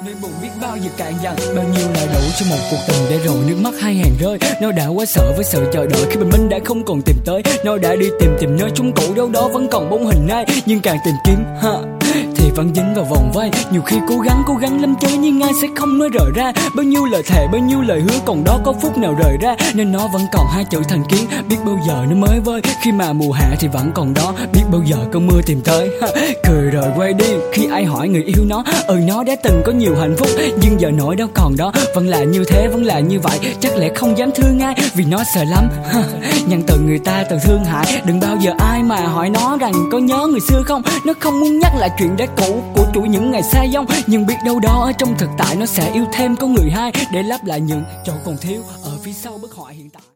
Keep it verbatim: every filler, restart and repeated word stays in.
Nỗi buồn biết bao giờ cạn dần, bao nhiêu là đủ cho một cuộc tình để rồi nước mắt hai hàng rơi. Nó đã quá sợ với sự chờ đợi khi bình minh đã không còn tìm tới. Nó đã đi tìm tìm nơi chung cũ, đâu đó vẫn còn bóng hình ai, nhưng càng tìm kiếm ha thì vẫn dính vào vòng vây. Nhiều khi cố gắng cố gắng lắm chứ nhưng ai sẽ không nói rời ra. Bao nhiêu lời thề bao nhiêu lời hứa còn đó có phút nào rời ra, nên nó vẫn còn hai chữ thành kiến. Biết bao giờ nó mới vơi khi mà mùa hạ thì vẫn còn đó. Biết bao giờ cơn mưa tìm tới ha, cười rồi quay đi khi ai hỏi người yêu nó. Ừ nó đã từng có nhiều hạnh phúc nhưng giờ nỗi đâu còn đó. Vẫn là như thế vẫn là như vậy, chắc lẽ không dám thương ai vì nó sợ lắm ha. Nhân từ người ta từng thương hại, đừng bao giờ ai mà hỏi nó rằng có nhớ người xưa không. Nó không muốn nhắc lại chuyện đã cũ của chuỗi những ngày xa dông, nhưng biết đâu đó ở trong thực tại nó sẽ yêu thêm có người hai để lấp lại những chỗ còn thiếu ở phía sau bức họa hiện tại.